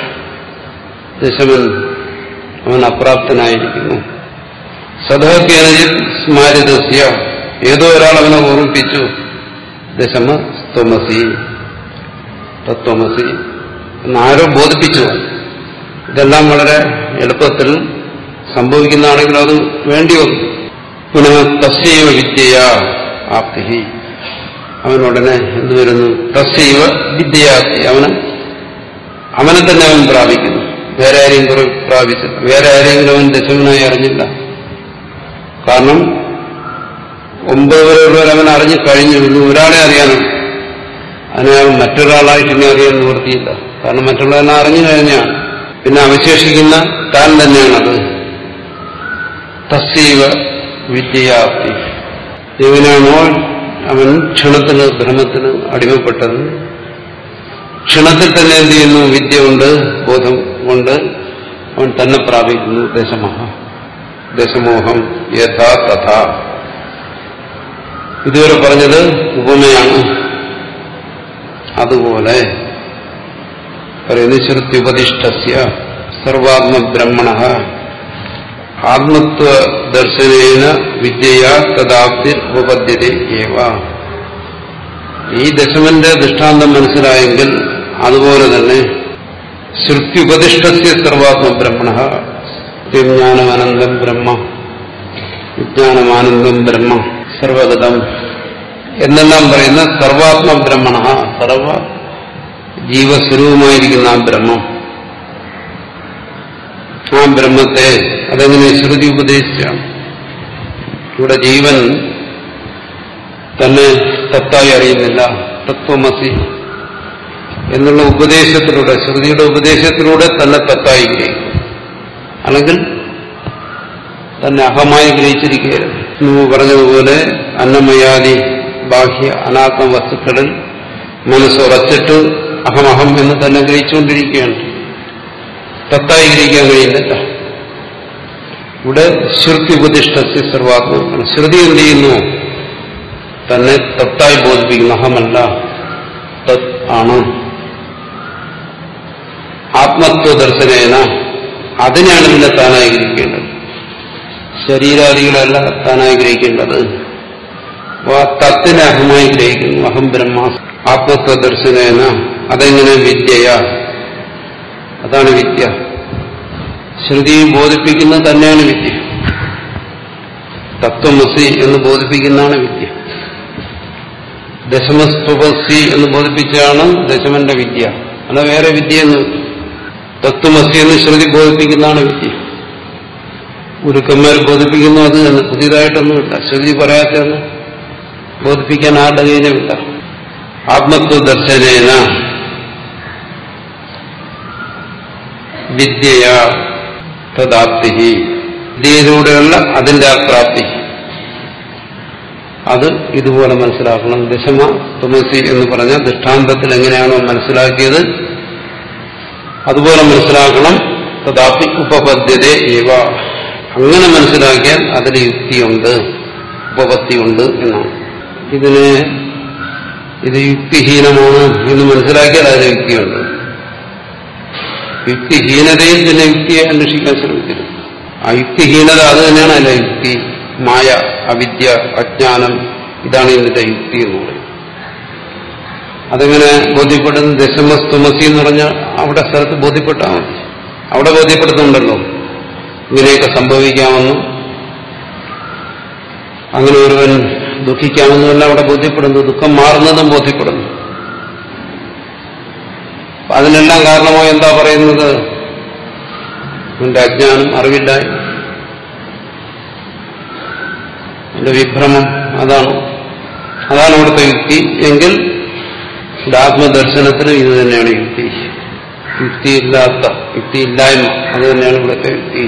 ദശമൻ അവൻ അപ്രാപ്തനായിരിക്കുന്നു. സദഹ്യനജിൽ സ്മാരിതസ്യ, ഏതോ ഒരാൾ അവനെ ഓർമ്മിപ്പിച്ചു, ദശമ സ്ത്വമസി, തത്വമസി എന്നാരോ ബോധിപ്പിച്ചു. ഇതെല്ലാം വളരെ എളുപ്പത്തിൽ സംഭവിക്കുന്നതാണെങ്കിൽ അത് വേണ്ടി വന്നു. പുനഃ തസ്യൈവ വിദ്യയ ആപ്തി, അവനുടനെ എന്ത് വരുന്നു? തസ്യൈവ വിദ്യയാപ്തി, അവന് അവനെ തന്നെ അവൻ പ്രാപിക്കുന്നു. വേറെ ആരെയും കുറെ പ്രാപിച്ചില്ല. വേറെ ആരെങ്കിലും അവൻ ദശമനായി അറിഞ്ഞില്ല. കാരണം ഒമ്പത് വരെയുള്ളവർ അവൻ അറിഞ്ഞു കഴിഞ്ഞു. ഇനി ഒരാളെ അറിയാനും അതിനെ അവൻ മറ്റൊരാളായിട്ട് ഇനി അറിയാൻ നിവൃത്തിയില്ല. കാരണം മറ്റുള്ളവനെ അറിഞ്ഞു കഴിഞ്ഞാണ്. പിന്നെ അവശേഷിക്കുന്ന താൻ തന്നെയാണത്. തസ്യൈവ വിദ്യയാപ്തി. എങ്ങനെയാണോ അവൻ ക്ഷണത്തിന് ഭ്രമത്തിന് അടിമപ്പെട്ടത്, ക്ഷണത്തിൽ തന്നെ എന്ത് ചെയ്യുന്നു? വിദ്യ കൊണ്ട്, ബോധം കൊണ്ട് അവൻ തന്നെ പ്രാപിക്കുന്നു. ദശമഃ, ദശമോഹം യഥാ തഥാ. ഇതുവരെ പറഞ്ഞത് ഉപമയാണ്. അതുപോലെ പറയുന്നത് ശ്രുത്യുപദിഷ്ടസ്യ സർവാത്മബ്രഹ്മണഃ ആത്മത്വ ദർശനേന വിദ്യയാ തദാപ്തി ഉപപദ്യതേ ഏവ. ഈ ദശമന്റെ ദൃഷ്ടാന്തം മനസ്സിലായെങ്കിൽ അതുപോലെ തന്നെ ശ്രുത്യുപദിഷ്ടസ്യ സർവാത്മബ്രഹ്മണഃ വിജ്ഞാനമാനന്ദം ബ്രഹ്മ വിജ്ഞാനമാനന്ദം ബ്രഹ്മ സർവഗതം എന്നെല്ലാം പറയുന്ന സർവാത്മബ്രഹ്മണഃ സർവ ജീവസ്വരൂപമായിരിക്കുന്ന ആ ബ്രഹ്മം, ആ ബ്രഹ്മത്തെ അതെങ്ങനെ ശ്രുതി ഉപദേശിച്ചാണ്. ഇവിടെ ജീവൻ തന്നെ തത്തായി അറിയുന്നില്ല. തത്വമസി എന്നുള്ള ഉപദേശത്തിലൂടെ, ശ്രുതിയുടെ ഉപദേശത്തിലൂടെ തന്നെ തത്തായി ഗ്രഹിക്കും. അല്ലെങ്കിൽ തന്നെ അഹമായി ഗ്രഹിച്ചിരിക്കുകയാണ്. മുമ്പ് പറഞ്ഞതുപോലെ അന്നമയാദി ബാഹ്യ അനാത്മ വസ്തുക്കളിൽ മനസ്സുറച്ചിട്ട് അഹമഹം എന്ന് തന്നെ ഗ്രഹിച്ചുകൊണ്ടിരിക്കുകയാണ്. തത്തായി ഗ്രഹിക്കാൻ കഴിയുന്നില്ല. ഇവിടെ ശ്രുതി ഉപദിഷ്ടസ്യ സർവാത്മ. ശ്രുതി എന്ത് ചെയ്യുന്നു? തന്നെ തത്തായി ബോധിപ്പിക്കുന്നു. അഹമല്ല, തത് ആണ്. ആത്മത്വ ദർശനേന അതിനാണ് പിന്നെ താനായി ഗ്രഹിക്കേണ്ടത്. ശരീരാദികളല്ല താനായി ഗ്രഹിക്കേണ്ടത്. അപ്പോൾ ആ തത്തിനെ അഹമായി ഗ്രഹിക്കുന്നു. അഹം ബ്രഹ്മ ആത്മത്വ ദർശനേന. അതെങ്ങനെ? വിദ്യയ. അതാണ് വിദ്യ. ശ്രുതി ബോധിപ്പിക്കുന്നത് തന്നെയാണ് വിദ്യ. തത്വമസി എന്ന് ബോധിപ്പിക്കുന്നതാണ് വിദ്യ. ദശമസ്തുപസി എന്ന് ബോധിപ്പിച്ചാണ് ദശമന്റെ വിദ്യ. അല്ല വേറെ വിദ്യയെന്ന്. തത്വമസി എന്ന് ശ്രുതി ബോധിപ്പിക്കുന്നതാണ് വിദ്യ. ഗുരുക്കന്മാർ ബോധിപ്പിക്കുന്നു അത് എന്ന്. പുതിയതായിട്ടൊന്നുമില്ല. ശ്രുതി പറയാത്തെന്ന് ബോധിപ്പിക്കാൻ ആരുടെ കയ്യിലുമില്ല. ആത്മത്വ ദർശനേന വിദ്യയ തദാപ്തി. വിദ്യയിലൂടെയുള്ള അതിന്റെ ആ പ്രാപ്തി. അത് ഇതുപോലെ മനസ്സിലാക്കണം. ദശമ തുമസി എന്ന് പറഞ്ഞ ദൃഷ്ടാന്തത്തിൽ എങ്ങനെയാണോ മനസ്സിലാക്കിയത് അതുപോലെ മനസ്സിലാക്കണം. തദാപ്തി ഉപപദ്യതേ ഏവ. അങ്ങനെ മനസ്സിലാക്കിയാൽ അതിൽ യുക്തിയുണ്ട്, ഉപപത്തിയുണ്ട് എന്നാണ്. ഇതിന് ഇത് യുക്തിഹീനമാണ് എന്ന് മനസ്സിലാക്കിയാൽ അതിൽ യുക്തിയുണ്ട്. യുക്തിഹീനതയിൽ തന്നെ യുക്തിയെ അന്വേഷിക്കാൻ ശ്രമിക്കരുത്. ആ യുക്തിഹീനത അത് തന്നെയാണ് അതിലെ യുക്തി. മായ, അവിദ്യ, അജ്ഞാനം, ഇതാണ് ഇതിന്റെ യുക്തി എന്ന് പറയുന്നത്. അതെങ്ങനെ ബോധ്യപ്പെടുന്നു? ദശമസ്തുമസി എന്ന് പറഞ്ഞാൽ അവിടെ സ്ഥലത്ത് ബോധ്യപ്പെട്ടാൽ മതി. അവിടെ ബോധ്യപ്പെടുത്തുന്നുണ്ടല്ലോ ഇങ്ങനെയൊക്കെ സംഭവിക്കാമെന്നും അങ്ങനെ ഒരുവൻ ദുഃഖിക്കാമെന്നുമല്ല അവിടെ ബോധ്യപ്പെടുന്നു. ദുഃഖം മാറുന്നതും ബോധ്യപ്പെടുന്നു. അതിനെല്ലാം കാരണമായി എന്താ പറയുന്നത്? എന്റെ അജ്ഞാനം, അറിവില്ലായ്മ, എന്റെ വിഭ്രമം. അതാണ് അതാണ് ഇവിടുത്തെ യുക്തി. എങ്കിൽ ആത്മദർശനത്തിന് ഇത് തന്നെയാണ് യുക്തി. യുക്തിയില്ലാത്ത യുക്തിയില്ലായ്മ അത് തന്നെയാണ് ഇവിടുത്തെ യുക്തി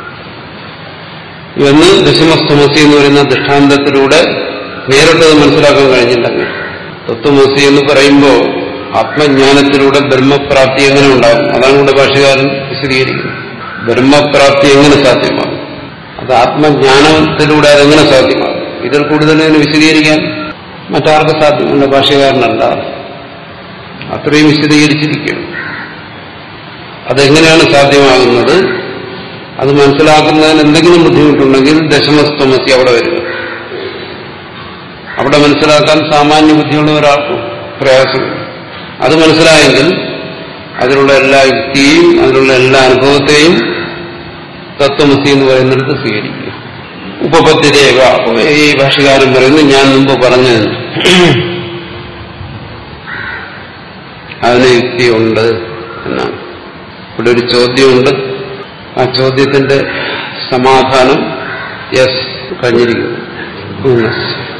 എന്ന് ദശമസ്തുമസി എന്ന് പറയുന്ന ദൃഷ്ടാന്തത്തിലൂടെ നേരിട്ടത് മനസ്സിലാക്കാൻ കഴിഞ്ഞില്ലെങ്കിൽ, തത്വമസി എന്ന് പറയുമ്പോൾ ആത്മജ്ഞാനത്തിലൂടെ ബ്രഹ്മപ്രാപ്തി എങ്ങനെ ഉണ്ടാകും? അതാണ് ഇവിടെ ഭാഷകാരൻ വിശദീകരിക്കുന്നത്. ബ്രഹ്മപ്രാപ്തി എങ്ങനെ സാധ്യമാകും? അത് ആത്മജ്ഞാനത്തിലൂടെ അതെങ്ങനെ സാധ്യമാകും? ഇതിൽ കൂടുതൽ ഇതിനെ വിശദീകരിക്കാൻ മറ്റാർക്ക് സാധ്യമല്ല, ഭാഷകാരനല്ല. അത്രയും വിശദീകരിച്ചിരിക്കുകയാണ്. അതെങ്ങനെയാണ് സാധ്യമാകുന്നത്? അത് മനസ്സിലാക്കുന്നതിന് എന്തെങ്കിലും ബുദ്ധിമുട്ടുണ്ടെങ്കിൽ ദശമസ്തമസി അവിടെ വരിക. അവിടെ മനസ്സിലാക്കാൻ സാമാന്യ ബുദ്ധിയുള്ള ഒരാൾക്കും പ്രയാസമില്ല. അത് മനസ്സിലായെങ്കിൽ അതിലുള്ള എല്ലാ യുക്തിയെയും അതിലുള്ള എല്ലാ അനുഭവത്തെയും തത്വമസി എന്ന് പറയുന്നിടത്ത് സ്വീകരിക്കുക. ഉപപദ്ധ്യതേവ. ഈ ഭാഷകാരൻ പറയുന്നു ഞാൻ മുമ്പ് പറഞ്ഞത് അതിന് യുക്തിയുണ്ട് എന്നാണ്. ഇവിടെ ഒരു ചോദ്യമുണ്ട്. ആ ചോദ്യത്തിന്റെ സമാധാനം യെസ് കഴിഞ്ഞിരിക്കുന്നു.